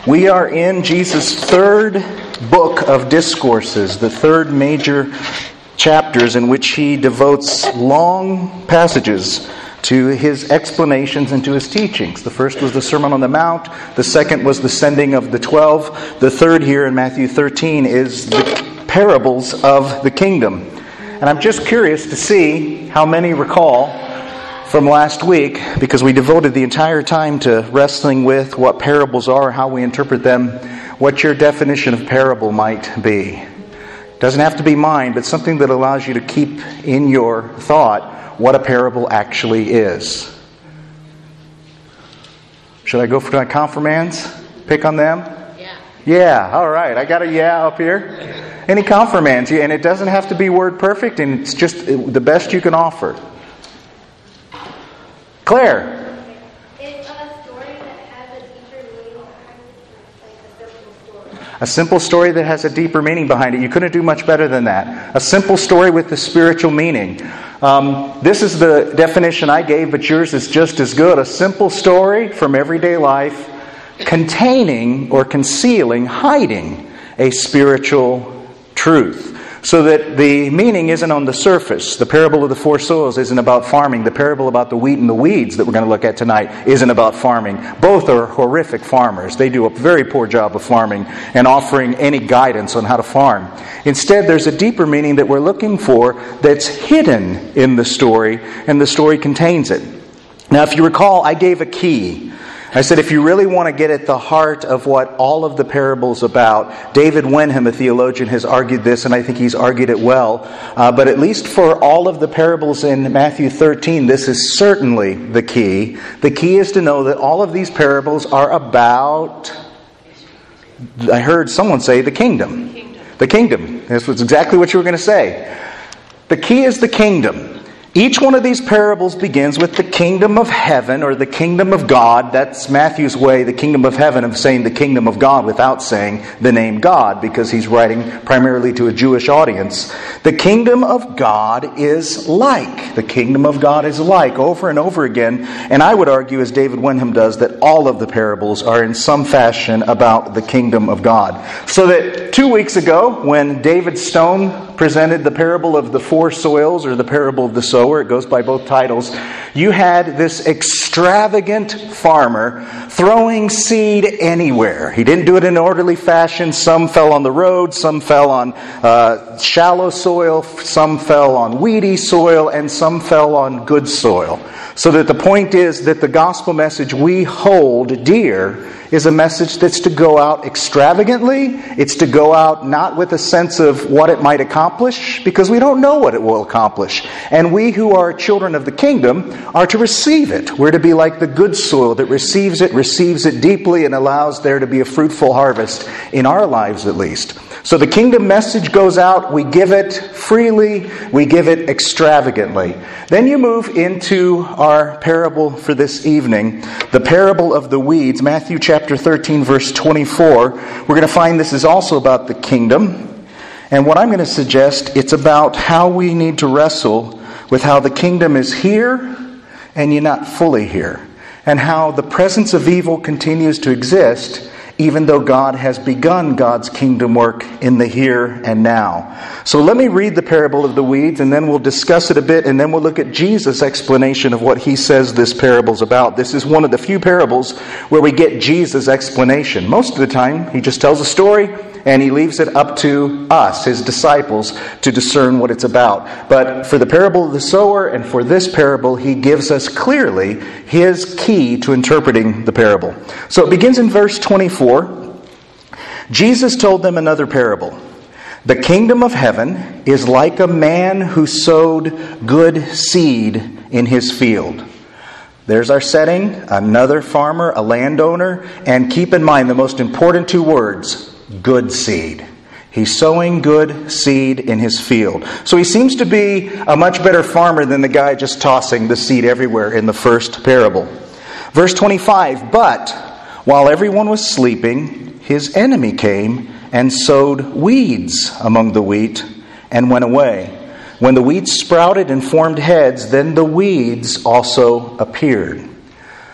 We are in Jesus' third book of discourses, the third major chapters in which he devotes long passages to his explanations and to his teachings. The first was the Sermon on the Mount. The second was the sending of the 12. The third here in Matthew 13 is the parables of the kingdom. And I'm just curious to see how many recall from last week, because we devoted the entire time to wrestling with what parables are, how we interpret them, what your definition of parable might be. Doesn't have to be mine, but something that allows you to keep in your thought what a parable actually is. Should I go for my confirmands? Pick on them? Yeah, all right. I got a yeah up here. Any confirmands? And it doesn't have to be word perfect, and it's just the best you can offer. Claire. It's a story that has a deeper meaning behind it, like a simple story. A simple story that has a deeper meaning behind it. You couldn't do much better than that. A simple story with the spiritual meaning. This is the definition I gave, but yours is just as good. A simple story from everyday life containing or concealing, hiding a spiritual truth. So that the meaning isn't on the surface. The parable of the four soils isn't about farming. The parable about the wheat and the weeds that we're going to look at tonight isn't about farming. Both are horrific farmers. They do a very poor job of farming and offering any guidance on how to farm. Instead, there's a deeper meaning that we're looking for that's hidden in the story, and the story contains it. Now, if you recall, I gave a key. I said, if you really want to get at the heart of what all of the parables about, David Wenham, a theologian, has argued this, and I think he's argued it well. But at least for all of the parables in Matthew 13, this is certainly the key. The key is to know that all of these parables are about, I heard someone say, the kingdom. The kingdom. That's exactly what you were going to say. The key is the kingdom. Each one of these parables begins with the kingdom of heaven or the kingdom of God. That's Matthew's way, the kingdom of heaven, of saying the kingdom of God without saying the name God, because he's writing primarily to a Jewish audience. The kingdom of God is like. The kingdom of God is like, over and over again. And I would argue, as David Wenham does, that all of the parables are in some fashion about the kingdom of God. So that 2 weeks ago, when David Stone presented the parable of the four soils, or the parable of the sower, it goes by both titles, you had this extravagant farmer throwing seed anywhere. He didn't do it in an orderly fashion. Some fell on the road, some fell on shallow soil, some fell on weedy soil, and some fell on good soil. So that the point is that the gospel message we hold dear is a message that's to go out extravagantly. It's to go out not with a sense of what it might accomplish, because we don't know what it will accomplish. And we who are children of the kingdom are to receive it. We're to be like the good soil that receives it deeply, and allows there to be a fruitful harvest in our lives at least. So the kingdom message goes out, we give it freely, we give it extravagantly. Then you move into our parable for this evening, the parable of the weeds, Matthew chapter 13, verse 24. We're going to find this is also about the kingdom. And what I'm going to suggest, it's about how we need to wrestle with how the kingdom is here and yet not fully here. And how the presence of evil continues to exist, even though God has begun God's kingdom work in the here and now. So let me read the parable of the weeds, and then we'll discuss it a bit, and then we'll look at Jesus' explanation of what he says this parable's about. This is one of the few parables where we get Jesus' explanation. Most of the time, he just tells a story, and he leaves it up to us, his disciples, to discern what it's about. But for the parable of the sower and for this parable, he gives us clearly his key to interpreting the parable. So it begins in verse 24. Jesus told them another parable. The kingdom of heaven is like a man who sowed good seed in his field. There's our setting, another farmer, a landowner, and keep in mind the most important two words, good seed. He's sowing good seed in his field. So he seems to be a much better farmer than the guy just tossing the seed everywhere in the first parable. Verse 25, but while everyone was sleeping, his enemy came and sowed weeds among the wheat and went away. When the weeds sprouted and formed heads, then the weeds also appeared.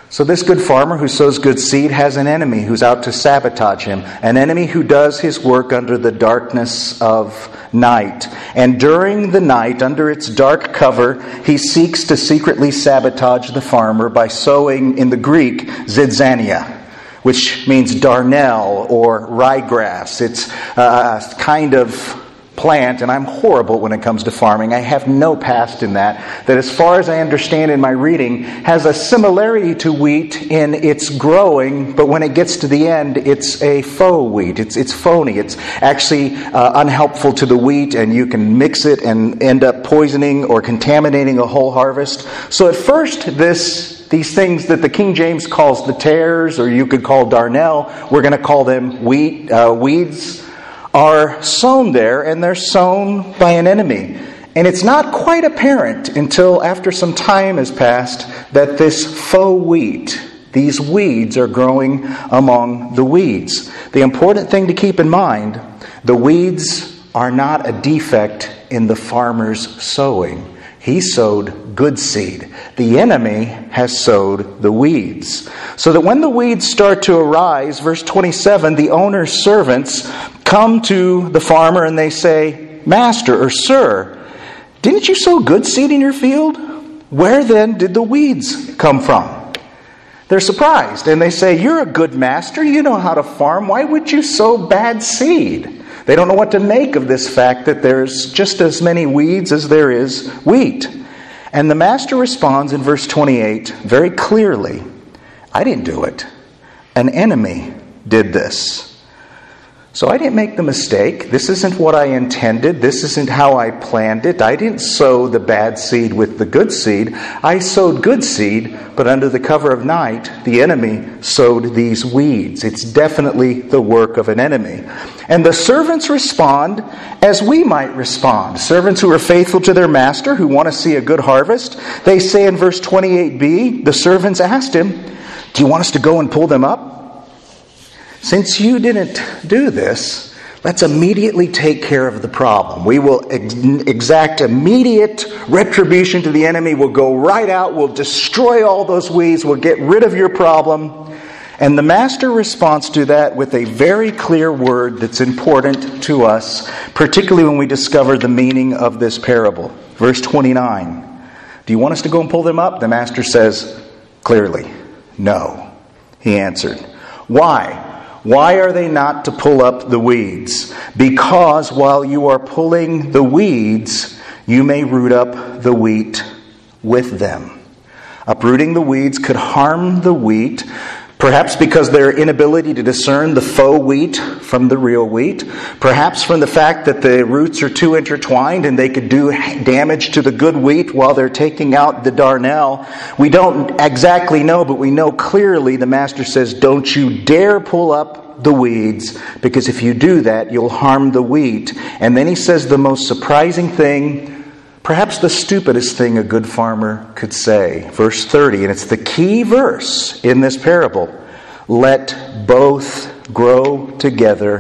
So this good farmer who sows good seed has an enemy who's out to sabotage him, an enemy who does his work under the darkness of night. And during the night, under its dark cover, he seeks to secretly sabotage the farmer by sowing, in the Greek, zidzania, which means darnel or ryegrass. It's a kind of plant, and I'm horrible when it comes to farming. I have no past in that as far as I understand in my reading, has a similarity to wheat in its growing, but when it gets to the end, it's a faux wheat. It's phony. It's actually unhelpful to the wheat, and you can mix it and end up poisoning or contaminating a whole harvest. So at first, these things that the King James calls the tares, or you could call darnel, we're going to call them weeds, are sown there, and they're sown by an enemy. And it's not quite apparent until after some time has passed that this faux wheat, these weeds, are growing among the weeds. The important thing to keep in mind, the weeds are not a defect in the farmer's sowing. He sowed good seed. The enemy has sowed the weeds. So that when the weeds start to arise, verse 27, the owner's servants come to the farmer and they say, "Master," or "Sir, didn't you sow good seed in your field? Where then did the weeds come from?" They're surprised and they say, "You're a good master. You know how to farm. Why would you sow bad seed?" They don't know what to make of this fact that there's just as many weeds as there is wheat. And the master responds in verse 28 very clearly, "I didn't do it. An enemy did this. So I didn't make the mistake. This isn't what I intended. This isn't how I planned it. I didn't sow the bad seed with the good seed. I sowed good seed, but under the cover of night, the enemy sowed these weeds." It's definitely the work of an enemy. And the servants respond as we might respond. Servants who are faithful to their master, who want to see a good harvest. They say in verse 28b, the servants asked him, "Do you want us to go and pull them up? Since you didn't do this, let's immediately take care of the problem. We will exact immediate retribution to the enemy. We'll go right out. We'll destroy all those weeds. We'll get rid of your problem." And the master responds to that with a very clear word that's important to us, particularly when we discover the meaning of this parable. Verse 29. "Do you want us to go and pull them up?" The master says clearly, "No," he answered. "Why? Why are they not to pull up the weeds? Because while you are pulling the weeds, you may root up the wheat with them." Uprooting the weeds could harm the wheat, perhaps because of their inability to discern the faux wheat from the real wheat, perhaps from the fact that the roots are too intertwined and they could do damage to the good wheat while they're taking out the darnel. We don't exactly know, but we know clearly the master says, "Don't you dare pull up the weeds, because if you do that, you'll harm the wheat." And then he says the most surprising thing, perhaps the stupidest thing a good farmer could say. Verse 30, and it's the key verse in this parable. "Let both grow together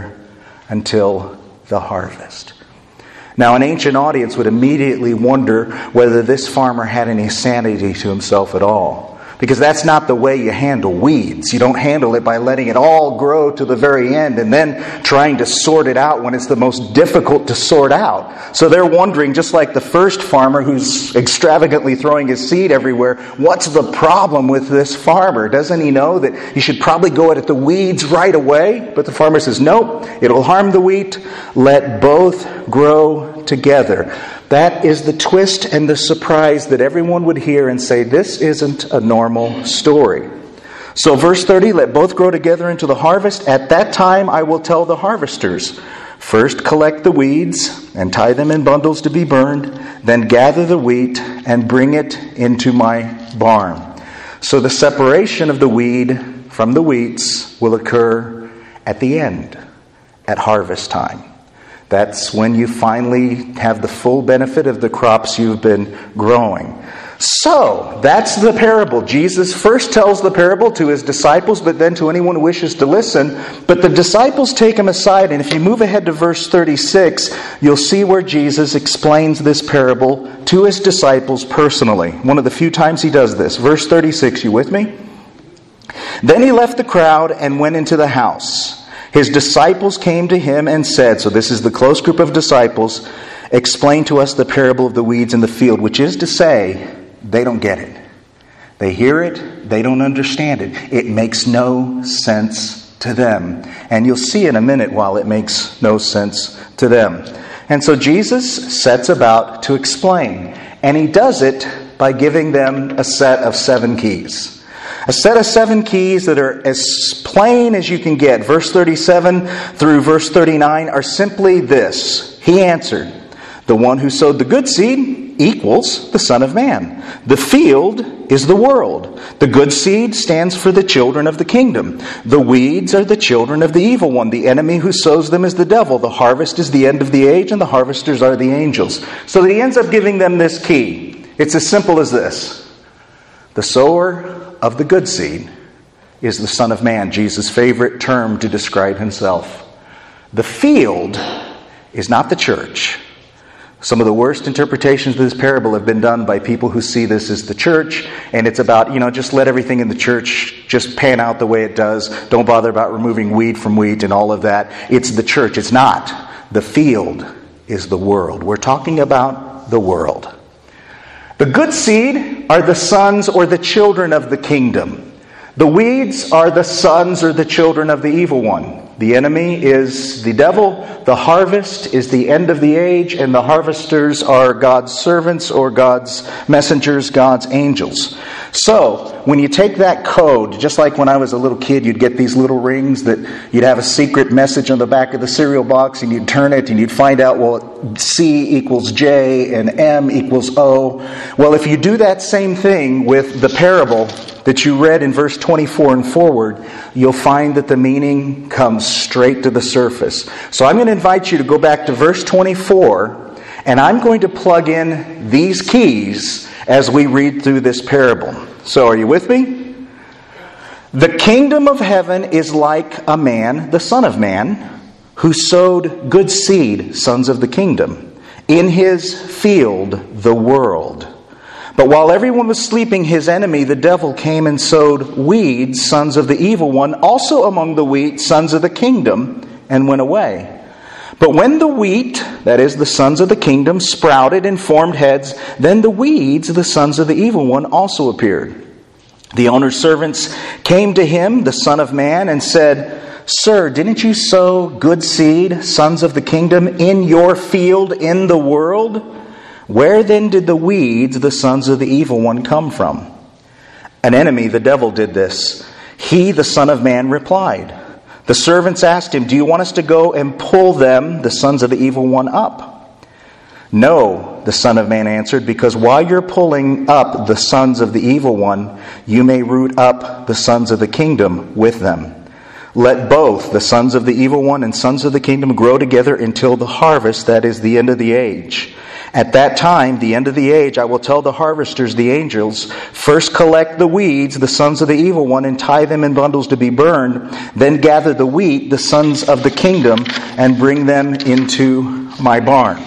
until the harvest." Now, an ancient audience would immediately wonder whether this farmer had any sanity to himself at all. Because that's not the way you handle weeds. You don't handle it by letting it all grow to the very end and then trying to sort it out when it's the most difficult to sort out. So they're wondering, just like the first farmer who's extravagantly throwing his seed everywhere, what's the problem with this farmer? Doesn't he know that he should probably go at the weeds right away? But the farmer says, "Nope, it'll harm the wheat. Let both grow together." That is the twist and the surprise that everyone would hear and say, this isn't a normal story. So verse 30, "Let both grow together into the harvest. At that time I will tell the harvesters, first collect the weeds and tie them in bundles to be burned, then gather the wheat and bring it into my barn." So the separation of the weed from the wheats will occur at the end, at harvest time. That's when you finally have the full benefit of the crops you've been growing. So, that's the parable. Jesus first tells the parable to his disciples, but then to anyone who wishes to listen. But the disciples take him aside, and if you move ahead to verse 36, you'll see where Jesus explains this parable to his disciples personally. One of the few times he does this. Verse 36, you with me? Then he left the crowd and went into the house. His disciples came to him and said, so this is the close group of disciples, explain to us the parable of the weeds in the field, which is to say, they don't get it. They hear it, they don't understand it. It makes no sense to them. And you'll see in a minute why it makes no sense to them. And so Jesus sets about to explain. And he does it by giving them a set of 7 keys. A set of 7 keys that are as plain as you can get. Verse 37 through verse 39 are simply this. He answered, the one who sowed the good seed equals the Son of Man. The field is the world. The good seed stands for the children of the kingdom. The weeds are the children of the evil one. The enemy who sows them is the devil. The harvest is the end of the age, and the harvesters are the angels. So he ends up giving them this key. It's as simple as this. The sower of the good seed is the Son of Man, Jesus' favorite term to describe himself. The field is not the church. Some of the worst interpretations of this parable have been done by people who see this as the church, and it's about, just let everything in the church just pan out the way it does. Don't bother about removing weed from wheat and all of that. It's the church. It's not. The field is the world. We're talking about the world. The good seed are the sons or the children of the kingdom. The weeds are the sons or the children of the evil one. The enemy is the devil, the harvest is the end of the age, and the harvesters are God's servants or God's messengers, God's angels. So, when you take that code, just like when I was a little kid, you'd get these little rings that you'd have a secret message on the back of the cereal box, and you'd turn it and you'd find out, well, C equals J and M equals O. Well, if you do that same thing with the parable that you read in verse 24 and forward, you'll find that the meaning comes straight to the surface. So I'm going to invite you to go back to verse 24, and I'm going to plug in these keys as we read through this parable. So are you with me? The kingdom of heaven is like a man, the Son of Man, who sowed good seed, sons of the kingdom, in his field, the world. But while everyone was sleeping, his enemy, the devil, came and sowed weeds, sons of the evil one, also among the wheat, sons of the kingdom, and went away. But when the wheat, that is, the sons of the kingdom, sprouted and formed heads, then the weeds, the sons of the evil one, also appeared. The owner's servants came to him, the Son of Man, and said, Sir, didn't you sow good seed, sons of the kingdom, in your field in the world? Where then did the weeds, the sons of the evil one, come from? An enemy, the devil, did this. He, the Son of Man, replied. The servants asked him, Do you want us to go and pull them, the sons of the evil one, up? No, the Son of Man answered, because while you're pulling up the sons of the evil one, you may root up the sons of the kingdom with them. Let both the sons of the evil one and sons of the kingdom grow together until the harvest, that is, the end of the age. At that time, the end of the age, I will tell the harvesters, the angels, first collect the weeds, the sons of the evil one, and tie them in bundles to be burned. Then gather the wheat, the sons of the kingdom, and bring them into my barn.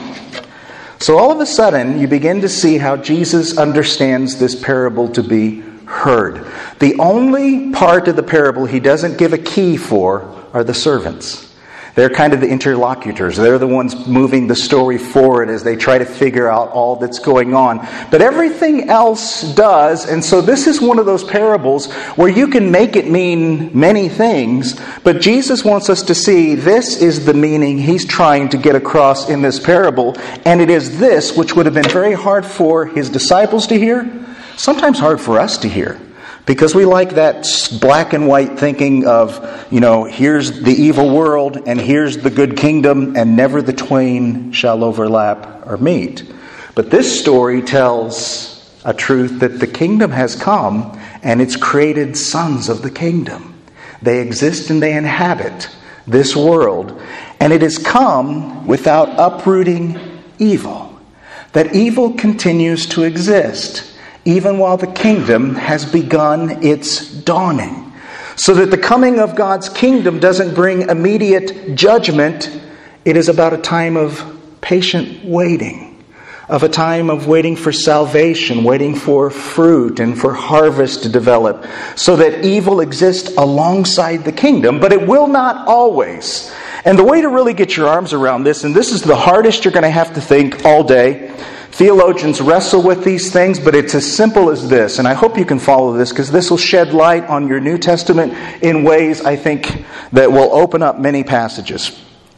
So all of a sudden, you begin to see how Jesus understands this parable to be heard. The only part of the parable he doesn't give a key for are the servants. They're kind of the interlocutors. They're the ones moving the story forward as they try to figure out all that's going on. But everything else does, and so this is one of those parables where you can make it mean many things, but Jesus wants us to see this is the meaning he's trying to get across in this parable, and it is this which would have been very hard for his disciples to hear, sometimes hard for us to hear. Because we like that black and white thinking of, here's the evil world and here's the good kingdom, and never the twain shall overlap or meet. But this story tells a truth that the kingdom has come and it's created sons of the kingdom. They exist and they inhabit this world. And it has come without uprooting evil. That evil continues to exist, even while the kingdom has begun its dawning. So that the coming of God's kingdom doesn't bring immediate judgment. It is about a time of patient waiting. of a time of waiting for salvation, waiting for fruit and for harvest to develop, so that evil exists alongside the kingdom, but it will not always. And the way to really get your arms around this, and this is the hardest you're going to have to think all day. Theologians wrestle with these things, but it's as simple as this, and I hope you can follow this, because this will shed light on your New Testament in ways, I think, that will open up many passages.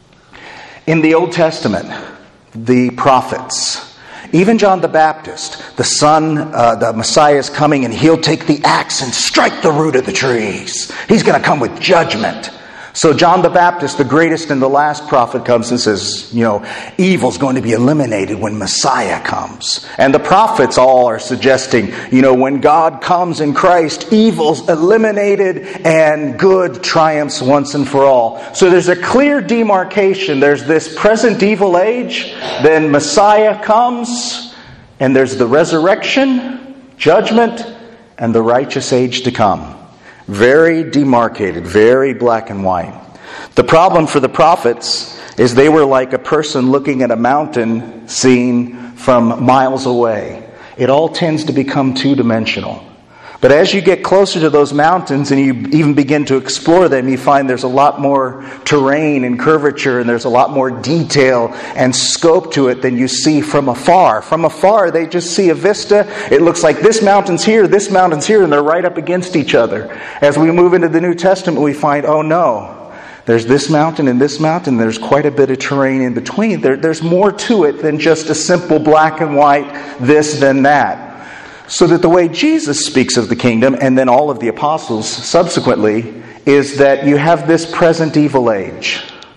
In the Old Testament, the prophets, even John the Baptist, the Messiah is coming and he'll take the axe and strike the root of the trees. He's going to come with judgment. So John the Baptist, the greatest and the last prophet, comes and says, evil's going to be eliminated when Messiah comes. And the prophets all are suggesting, when God comes in Christ, evil's eliminated and good triumphs once and for all. So there's a clear demarcation. There's this present evil age, then Messiah comes, and there's the resurrection, judgment, and the righteous age to come. Very demarcated, very black and white. The problem for the prophets is they were like a person looking at a mountain seen from miles away. It all tends to become two-dimensional. But as you get closer to those mountains and you even begin to explore them, you find there's a lot more terrain and curvature, and there's a lot more detail and scope to it than you see from afar. From afar, they just see a vista. It looks like this mountain's here, and they're right up against each other. As we move into the New Testament, we find, oh no, there's this mountain and this mountain. There's quite a bit of terrain in between. There's more to it than just a simple black and white, this, then that. So that the way Jesus speaks of the kingdom, and then all of the apostles subsequently, is that you have this present evil age.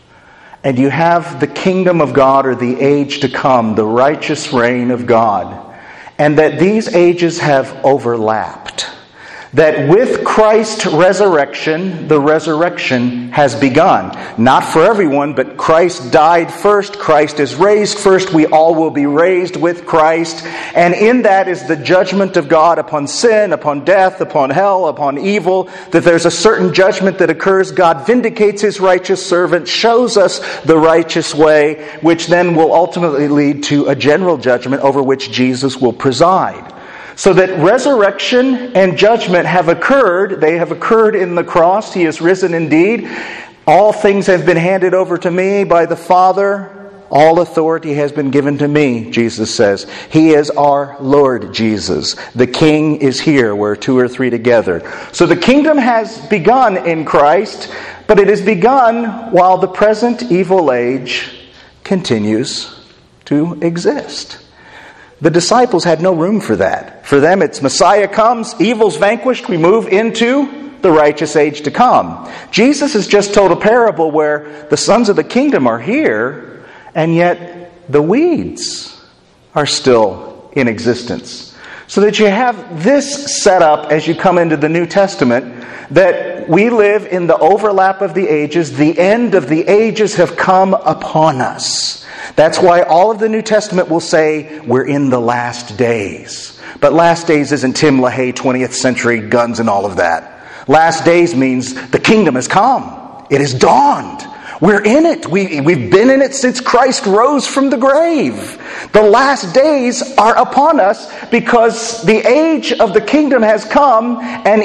And you have the kingdom of God, or the age to come, the righteous reign of God. And that these ages have overlapped. That with Christ's resurrection, the resurrection has begun. Not for everyone, but Christ died first. Christ is raised first. We all will be raised with Christ. And in that is the judgment of God upon sin, upon death, upon hell, upon evil. That there's a certain judgment that occurs. God vindicates His righteous servant, shows us the righteous way, which then will ultimately lead to a general judgment over which Jesus will preside. So that resurrection and judgment have occurred. They have occurred in the cross. He is risen indeed. All things have been handed over to me by the Father. All authority has been given to me, Jesus says. He is our Lord Jesus. The King is here where two or three together. So the kingdom has begun in Christ, but it has begun while the present evil age continues to exist. The disciples had no room for that. For them, it's Messiah comes, evil's vanquished, we move into the righteous age to come. Jesus has just told a parable where the sons of the kingdom are here, and yet the weeds are still in existence. So that you have this set up as you come into the New Testament, that we live in the overlap of the ages. The end of the ages have come upon us. That's why all of the New Testament will say we're in the last days. But last days isn't Tim LaHaye 20th century guns and all of that. Last days means the kingdom has come. It has dawned. We're in it. We've been in it since Christ rose from the grave. The last days are upon us because the age of the kingdom has come, and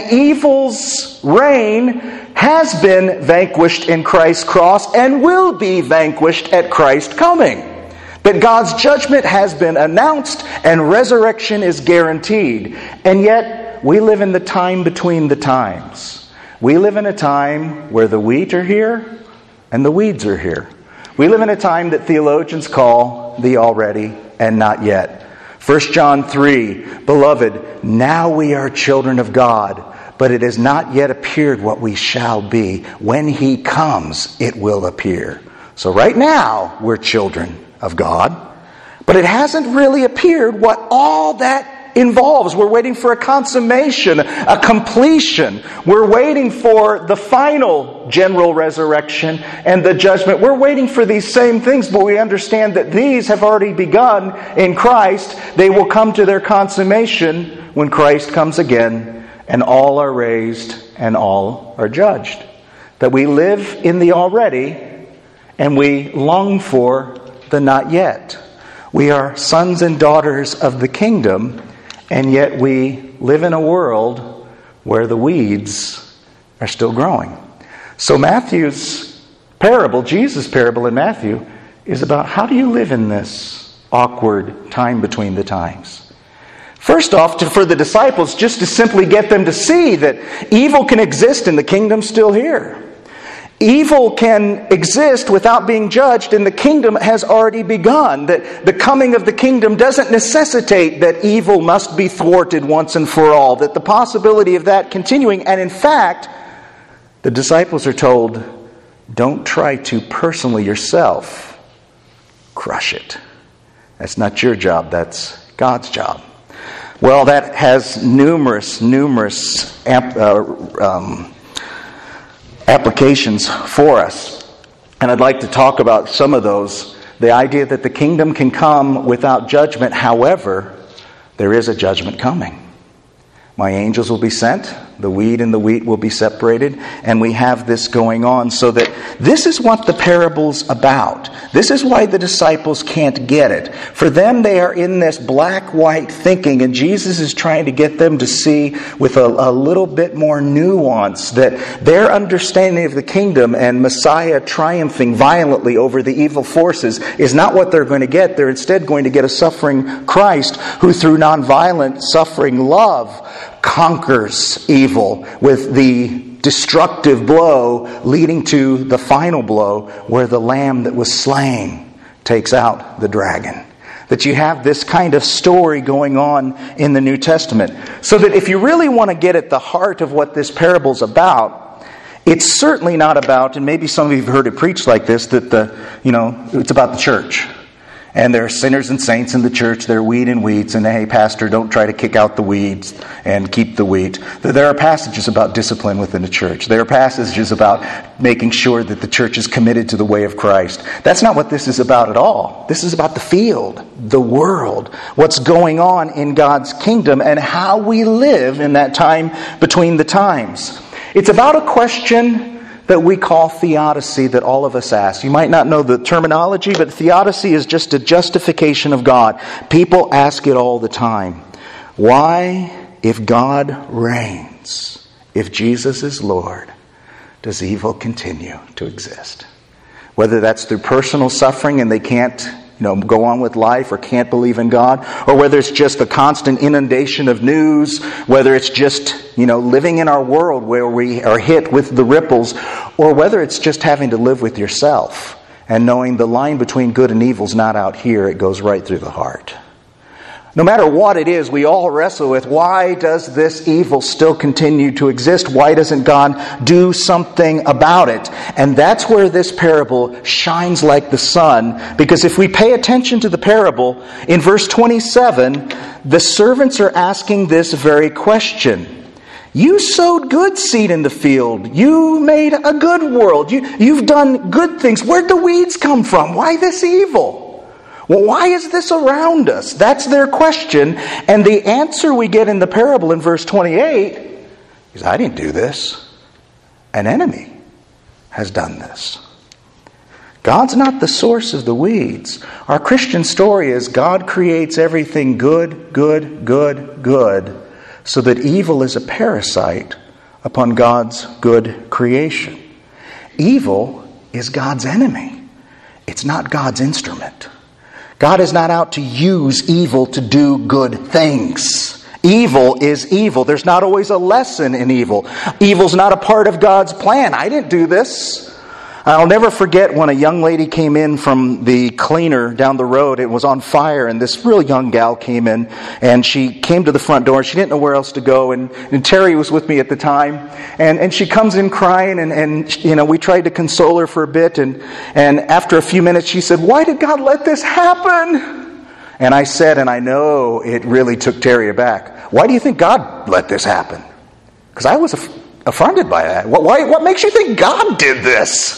evil's reign has been vanquished in Christ's cross and will be vanquished at Christ's coming. That God's judgment has been announced and resurrection is guaranteed. And yet, we live in the time between the times. We live in a time where the wheat are here and the weeds are here. We live in a time that theologians call the already and not yet. 1 John 3, Beloved, now we are children of God, but it has not yet appeared what we shall be. When He comes, it will appear. So right now, we're children of God, but it hasn't really appeared what all that involves. We're waiting for a consummation, a completion. We're waiting for the final general resurrection and the judgment. We're waiting for these same things, but we understand that these have already begun in Christ. They will come to their consummation when Christ comes again, and all are raised and all are judged. That we live in the already and we long for the not yet. We are sons and daughters of the kingdom, and yet we live in a world where the weeds are still growing. So Matthew's parable, Jesus' parable in Matthew, is about how do you live in this awkward time between the times. First off, for the disciples, just to simply get them to see that evil can exist and the kingdom's still here. Evil can exist without being judged, and the kingdom has already begun. That the coming of the kingdom doesn't necessitate that evil must be thwarted once and for all. That the possibility of that continuing, and in fact, the disciples are told, don't try to personally yourself crush it. That's not your job, that's God's job. Well, that has numerous applications for us. And I'd like to talk about some of those. The idea that the kingdom can come without judgment. However, there is a judgment coming. My angels will be sent. The weed and the wheat will be separated. And we have this going on so that this is what the parable's about. This is why the disciples can't get it. For them, they are in this black-white thinking, and Jesus is trying to get them to see with a little bit more nuance that their understanding of the kingdom and Messiah triumphing violently over the evil forces is not what they're going to get. They're instead going to get a suffering Christ who, through nonviolent suffering love, conquers evil with the destructive blow leading to the final blow where the lamb that was slain takes out the dragon. That you have this kind of story going on in the New Testament. So that if you really want to get at the heart of what this parable's about, it's certainly not about, and maybe some of you have heard it preached like this, that it's about the church. And there are sinners and saints in the church. There are wheat and weeds. And hey, pastor, don't try to kick out the weeds and keep the wheat. There are passages about discipline within the church. There are passages about making sure that the church is committed to the way of Christ. That's not what this is about at all. This is about the field, the world, what's going on in God's kingdom, and how we live in that time between the times. It's about a question that we call theodicy that all of us ask. You might not know the terminology, but theodicy is just a justification of God. People ask it all the time. Why, if God reigns, if Jesus is Lord, does evil continue to exist? Whether that's through personal suffering and they can't go on with life or can't believe in God, or whether it's just a constant inundation of news, whether it's just, living in our world where we are hit with the ripples, or whether it's just having to live with yourself and knowing the line between good and evil is not out here, it goes right through the heart. No matter what it is, we all wrestle with, why does this evil still continue to exist? Why doesn't God do something about it? And that's where this parable shines like the sun. Because if we pay attention to the parable, in verse 27, the servants are asking this very question. You sowed good seed in the field. You made a good world. You've done good things. Where'd the weeds come from? Why this evil? Well, why is this around us? That's their question. And the answer we get in the parable in verse 28 is, I didn't do this. An enemy has done this. God's not the source of the weeds. Our Christian story is God creates everything good, good, good, good, so that evil is a parasite upon God's good creation. Evil is God's enemy. It's not God's instrument. God is not out to use evil to do good things. Evil is evil. There's not always a lesson in evil. Evil's not a part of God's plan. I didn't do this. I'll never forget when a young lady came in from the cleaner down the road. It was on fire, and this real young gal came in, and she came to the front door. She didn't know where else to go, and Terry was with me at the time, and she comes in crying, and we tried to console her for a bit, and after a few minutes she said, "Why did God let this happen?" And I said, and I know it really took Terry aback, "Why do you think God let this happen?" Because I was affronted by that. What makes you think God did this?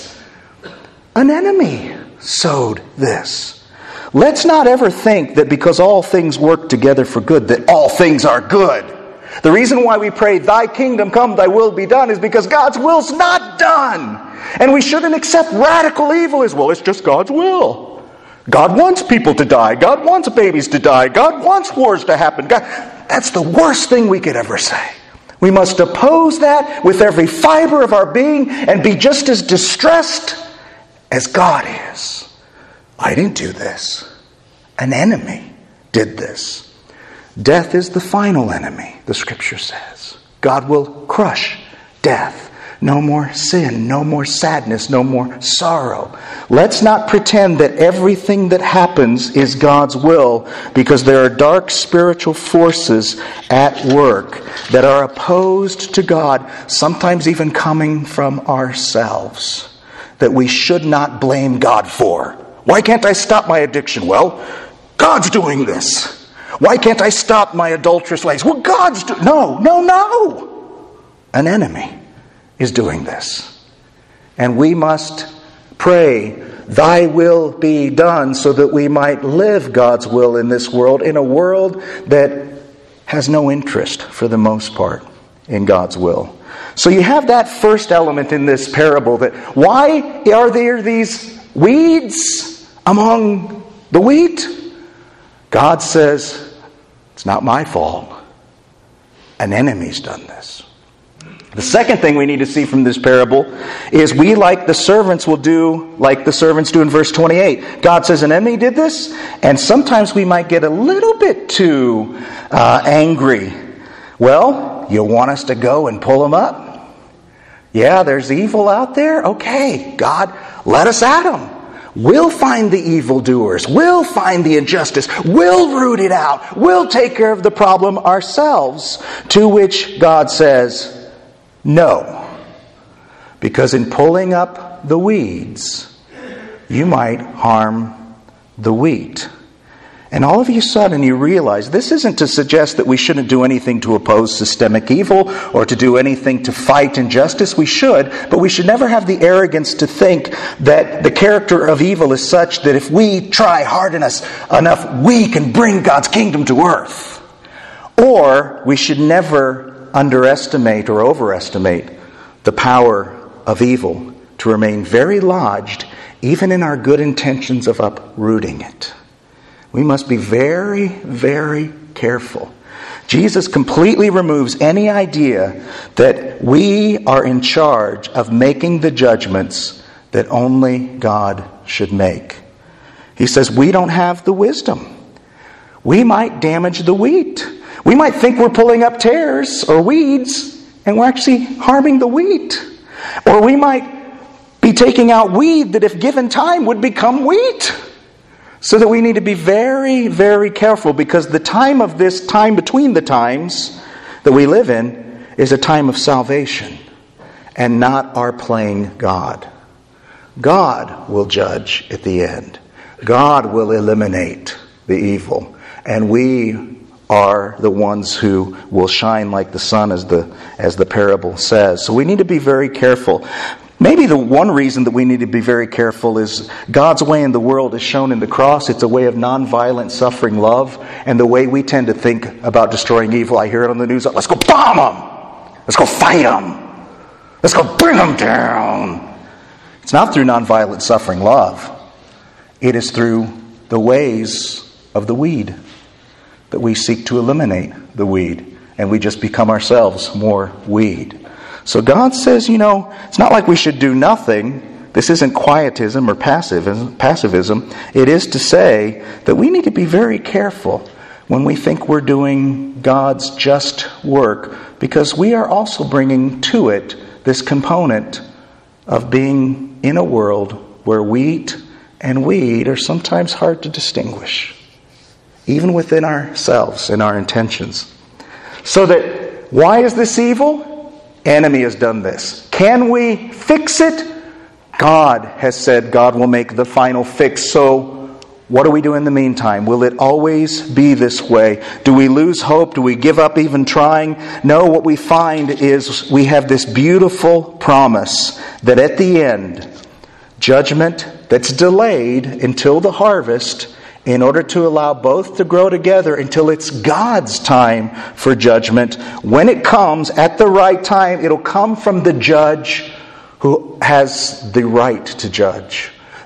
An enemy sowed this. Let's not ever think that because all things work together for good, that all things are good. The reason why we pray, "Thy kingdom come, thy will be done," is because God's will's not done. And we shouldn't accept radical evil as, well, it's just God's will. God wants people to die. God wants babies to die. God wants wars to happen. That's the worst thing we could ever say. We must oppose that with every fiber of our being and be just as distressed as God is. I didn't do this. An enemy did this. Death is the final enemy, the Scripture says. God will crush death. No more sin, no more sadness, no more sorrow. Let's not pretend that everything that happens is God's will, because there are dark spiritual forces at work that are opposed to God, sometimes even coming from ourselves, that we should not blame God for. Why can't I stop my addiction? Well, God's doing this. Why can't I stop my adulterous ways? Well, God's doing... No. An enemy is doing this. And we must pray, Thy will be done, so that we might live God's will in this world, in a world that has no interest, for the most part, in God's will. So you have that first element in this parable, that why are there these weeds among the wheat? God says, it's not my fault. An enemy's done this. The second thing we need to see from this parable is we, like the servants, will do like the servants do in verse 28. God says an enemy did this, and sometimes we might get a little bit too angry. Well, you want us to go and pull them up? Yeah, there's evil out there? Okay, God, let us at them. We'll find the evildoers. We'll find the injustice. We'll root it out. We'll take care of the problem ourselves. To which God says, no. Because in pulling up the weeds, you might harm the wheat. And all of a sudden you realize this isn't to suggest that we shouldn't do anything to oppose systemic evil or to do anything to fight injustice. We should, but we should never have the arrogance to think that the character of evil is such that if we try hard enough, we can bring God's kingdom to earth. Or we should never underestimate or overestimate the power of evil to remain very lodged, even in our good intentions of uprooting it. We must be very, very careful. Jesus completely removes any idea that we are in charge of making the judgments that only God should make. He says we don't have the wisdom. We might damage the wheat. We might think we're pulling up tares or weeds, and we're actually harming the wheat. Or we might be taking out weed that, if given time, would become wheat. So that we need to be very, very careful, because the time of this time between the times that we live in is a time of salvation and not our playing God. God will judge at the end. God will eliminate the evil. And we are the ones who will shine like the sun, as the parable says. So we need to be very careful. Maybe the one reason that we need to be very careful is God's way in the world is shown in the cross. It's a way of nonviolent, suffering love. And the way we tend to think about destroying evil, I hear it on the news, let's go bomb them! Let's go fight them! Let's go bring them down! It's not through nonviolent, suffering love. It is through the ways of the weed that we seek to eliminate the weed. And we just become ourselves more weed. So God says, it's not like we should do nothing. This isn't quietism or passivism. It is to say that we need to be very careful when we think we're doing God's just work, because we are also bringing to it this component of being in a world where wheat and weed are sometimes hard to distinguish, even within ourselves and our intentions. So that, why is this evil? Enemy has done this. Can we fix it? God has said God will make the final fix. So what do we do in the meantime? Will it always be this way? Do we lose hope? Do we give up even trying? No, what we find is we have this beautiful promise that at the end, judgment that's delayed until the harvest, in order to allow both to grow together until it's God's time for judgment. When it comes at the right time, it'll come from the judge who has the right to judge.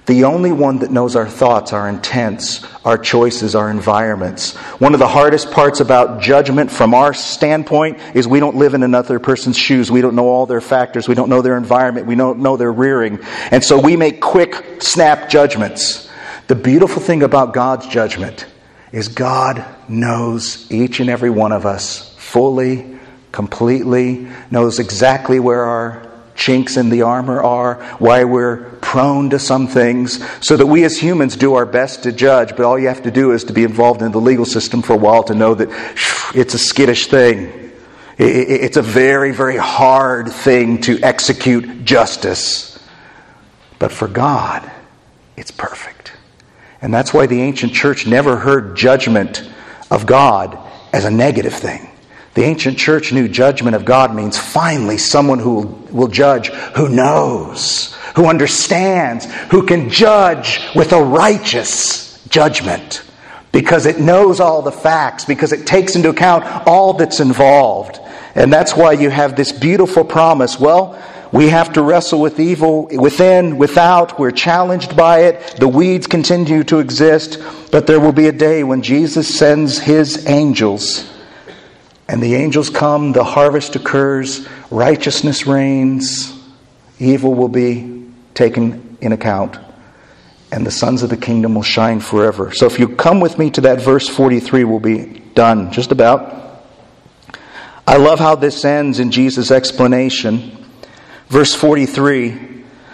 The only one that knows our thoughts, our intents, our choices, our environments. One of the hardest parts about judgment from our standpoint is we don't live in another person's shoes. We don't know all their factors. We don't know their environment. We don't know their rearing. And so we make quick, snap judgments. The beautiful thing about God's judgment is God knows each and every one of us fully, completely, knows exactly where our chinks in the armor are, why we're prone to some things, so that we as humans do our best to judge, but all you have to do is to be involved in the legal system for a while to know that it's a skittish thing. It's a very, very hard thing to execute justice. But for God, it's perfect. And that's why the ancient church never heard judgment of God as a negative thing. The ancient church knew judgment of God means finally someone who will judge, who knows, who understands, who can judge with a righteous judgment. Because it knows all the facts, because it takes into account all that's involved. And that's why you have this beautiful promise. Well, we have to wrestle with evil within, without. We're challenged by it. The weeds continue to exist. But there will be a day when Jesus sends His angels. And the angels come, the harvest occurs, righteousness reigns, evil will be taken in account, and the sons of the kingdom will shine forever. So if you come with me to that verse 43, we'll be done, just about. I love how this ends in Jesus' explanation. Verse 43,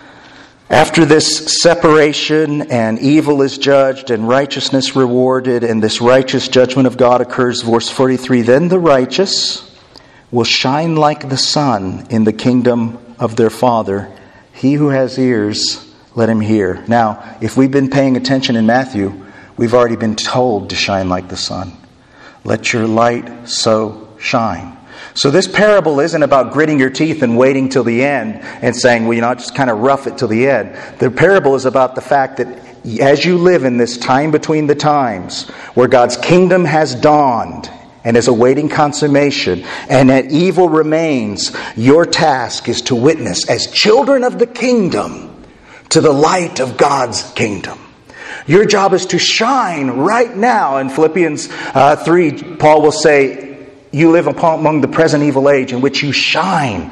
after this separation and evil is judged and righteousness rewarded and this righteous judgment of God occurs, verse 43, then the righteous will shine like the sun in the kingdom of their Father. He who has ears, let him hear. Now, if we've been paying attention in Matthew, we've already been told to shine like the sun. Let your light so shine. So this parable isn't about gritting your teeth and waiting till the end and saying, well, just kind of rough it till the end. The parable is about the fact that as you live in this time between the times, where God's kingdom has dawned and is awaiting consummation, and that evil remains, your task is to witness as children of the kingdom to the light of God's kingdom. Your job is to shine right now. In Philippians 3, Paul will say, you live among the present evil age in which you shine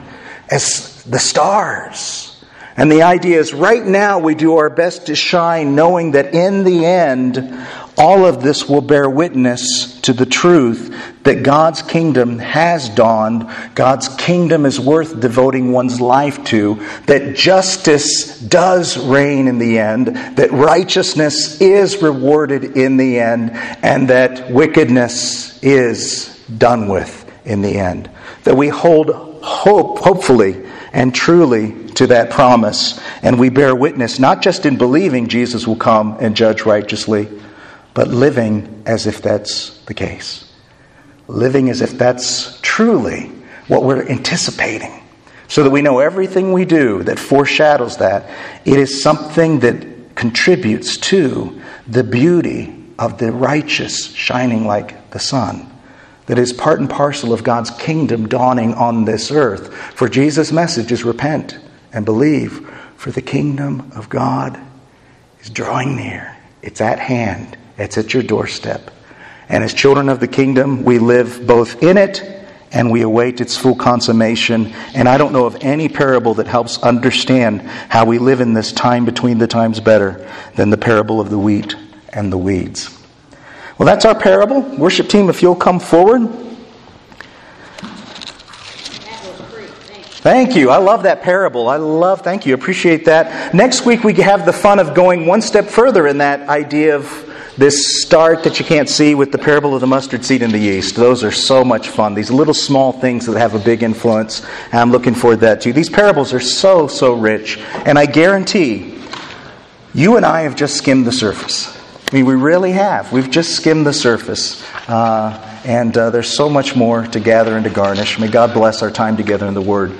as the stars. And the idea is right now we do our best to shine, knowing that in the end, all of this will bear witness to the truth that God's kingdom has dawned. God's kingdom is worth devoting one's life to. That justice does reign in the end. That righteousness is rewarded in the end. And that wickedness is done with in the end. That we hold hope, hopefully and truly, to that promise. And we bear witness not just in believing Jesus will come and judge righteously, but living as if that's the case. Living as if that's truly what we're anticipating. So that we know everything we do that foreshadows that, it is something that contributes to the beauty of the righteous shining like the sun. That is part and parcel of God's kingdom dawning on this earth. For Jesus' message is repent and believe, for the kingdom of God is drawing near. It's at hand. It's at your doorstep. And as children of the kingdom, we live both in it and we await its full consummation. And I don't know of any parable that helps understand how we live in this time between the times better than the parable of the wheat and the weeds. Well, that's our parable. Worship team, if you'll come forward. Thank you. I love that parable. Thank you. Appreciate that. Next week we have the fun of going one step further in that idea of this start that you can't see with the parable of the mustard seed and the yeast. Those are so much fun. These little small things that have a big influence. And I'm looking forward to that too. These parables are so, so rich. And I guarantee you and I have just skimmed the surface. I mean, we really have. We've just skimmed the surface. And there's so much more to gather and to garnish. May God bless our time together in the Word.